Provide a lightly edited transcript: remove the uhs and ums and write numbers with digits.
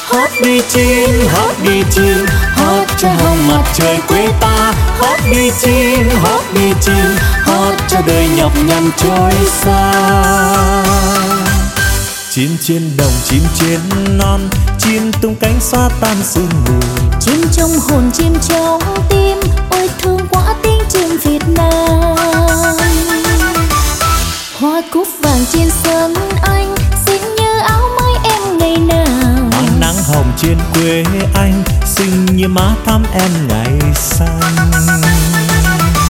hót đi chim, hót cho hồng mặt trời quê ta. Hót đi chim, hót cho đời nhọc nhằn trôi xa. Chim trên đồng, chim trên non, chim tung cánh xóa tan sương mù. Chim trong hồn, chim trong tim, ôi thương quá tiếng chim Việt Nam. Hoa cúc vàng trên sân anh, xinh như áo mới em ngày nào. Mang nắng hồng trên quê anh, xinh như má thắm em ngày xanh.